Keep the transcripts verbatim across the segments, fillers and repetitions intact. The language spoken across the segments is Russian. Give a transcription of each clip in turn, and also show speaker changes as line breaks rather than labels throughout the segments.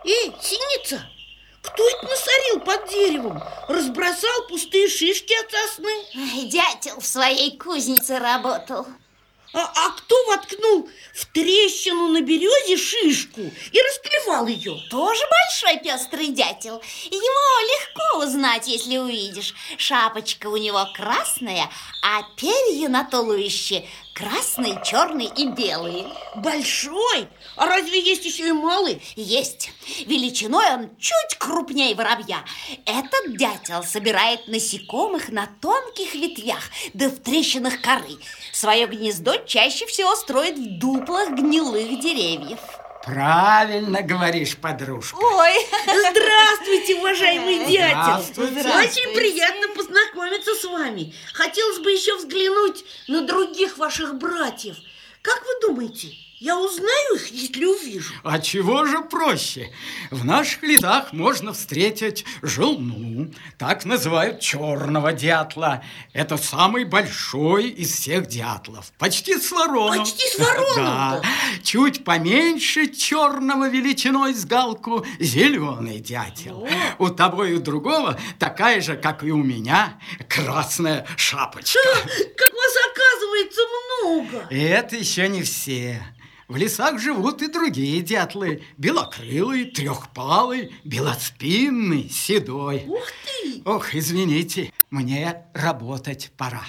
Эй, синица, кто это насорил под деревом? Разбросал пустые шишки от сосны?
Ай, дятел в своей кузнице работал.
А, а кто воткнул в трещину на березе шишку и расклевал ее?
Тоже большой пестрый дятел. Его легко узнать, если увидишь. Шапочка у него красная, а перья на туловище красные, черные и белые.
Большой? А разве есть еще и малый?
Есть. Величиной он чуть крупнее воробья. Этот дятел собирает насекомых на тонких ветвях, да в трещинах коры. Свое гнездо чаще всего строит в дуплах гнилых деревьев.
Правильно говоришь, подружка.
Ой!
Здравствуйте, уважаемый дятел!
Здравствуйте.
Очень приятно познакомиться с вами. Хотелось бы еще взглянуть на других ваших братьев. Как вы думаете, я узнаю их, если увижу?
А чего же проще? В наших лесах можно встретить желну, так называют черного дятла. Это самый большой из всех дятлов, почти с вороном.
Почти с вороном?
Да. Чуть поменьше черного величиной с галку зеленый дятел. У того и у другого такая же, как и у меня, красная шапочка.
Как вас, оказывается, много!
И это еще не все. В лесах живут и другие дятлы. Белокрылый, трехпалый, белоспинный, седой.
Ух ты!
Ох, извините, мне работать пора.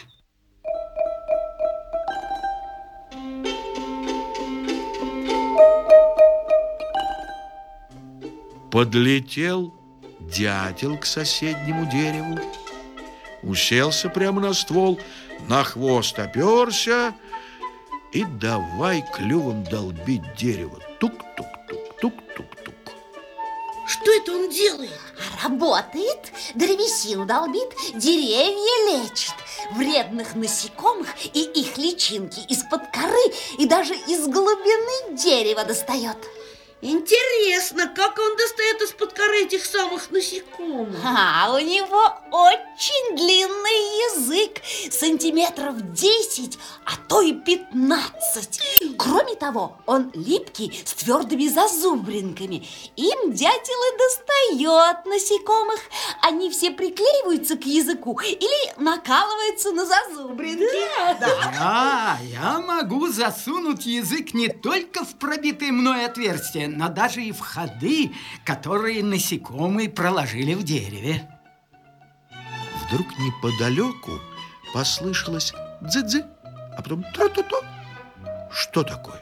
Подлетел дятел к соседнему дереву, уселся прямо на ствол, на хвост оперся и давай клювом долбить дерево. Тук-тук-тук-тук-тук-тук.
Что это он делает?
Работает, древесину долбит, деревья лечит, вредных насекомых и их личинки из-под коры и даже из глубины дерева достает.
Интересно, как он достает из-под коры этих самых насекомых?
А у него очень длинный язык, сантиметров десять, а то и пятнадцать. Кроме того, он липкий, с твердыми зазубринками. Им дятел и достает насекомых. Они все приклеиваются к языку или накалываются на зазубринки.
Да.
А, я могу засунуть язык не только в пробитые мной отверстия, но даже и в ходы, которые насекомые проложили в дереве.
Вдруг неподалеку послышалось дзы-дзы, а потом тру-ту-ту. Что такое?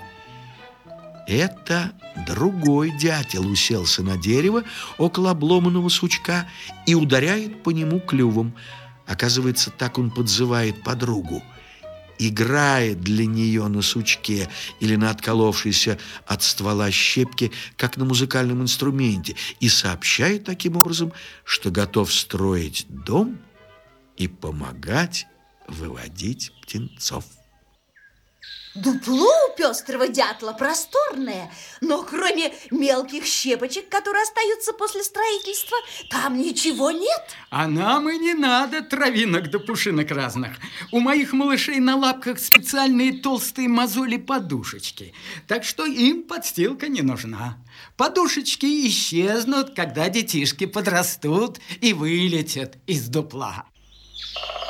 Это другой дятел уселся на дерево около обломанного сучка и ударяет по нему клювом. Оказывается, так он подзывает подругу. Играет для нее на сучке или на отколовшейся от ствола щепке, как на музыкальном инструменте, и сообщает таким образом, что готов строить дом и помогать выводить птенцов.
Дупло у пестрого дятла просторное, но кроме мелких щепочек, которые остаются после строительства, там ничего нет.
А нам и не надо травинок да пушинок разных. У моих малышей на лапках специальные толстые мозоли-подушечки, так что им подстилка не нужна. Подушечки исчезнут, когда детишки подрастут и вылетят из дупла.